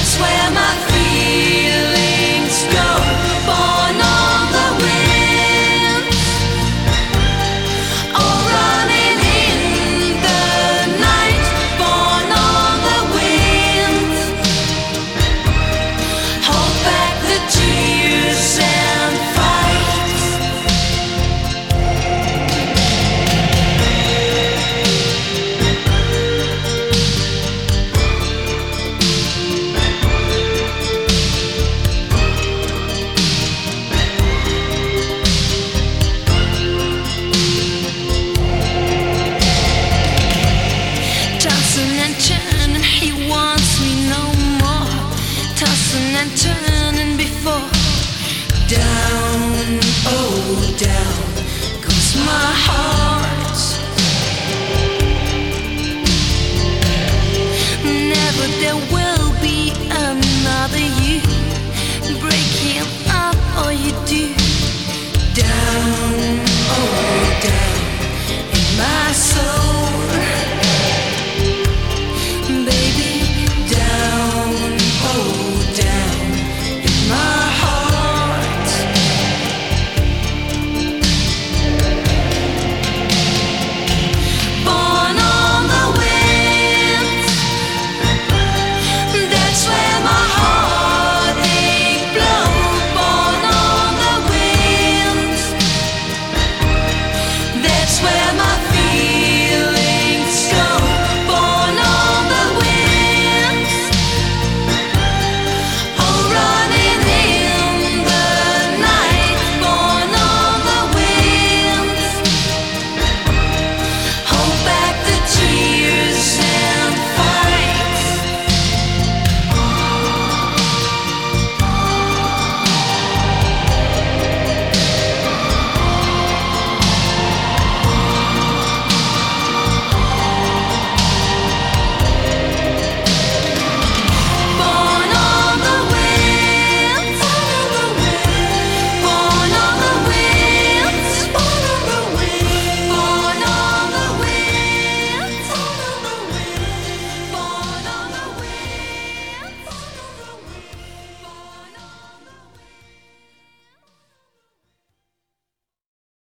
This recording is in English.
where my feelings go, born on the wind, or running in the night, born on the wind. Hold back the tears and fight. Tossing and turning, he wants me no more. Tossing and turning before. Down, oh down goes my heart.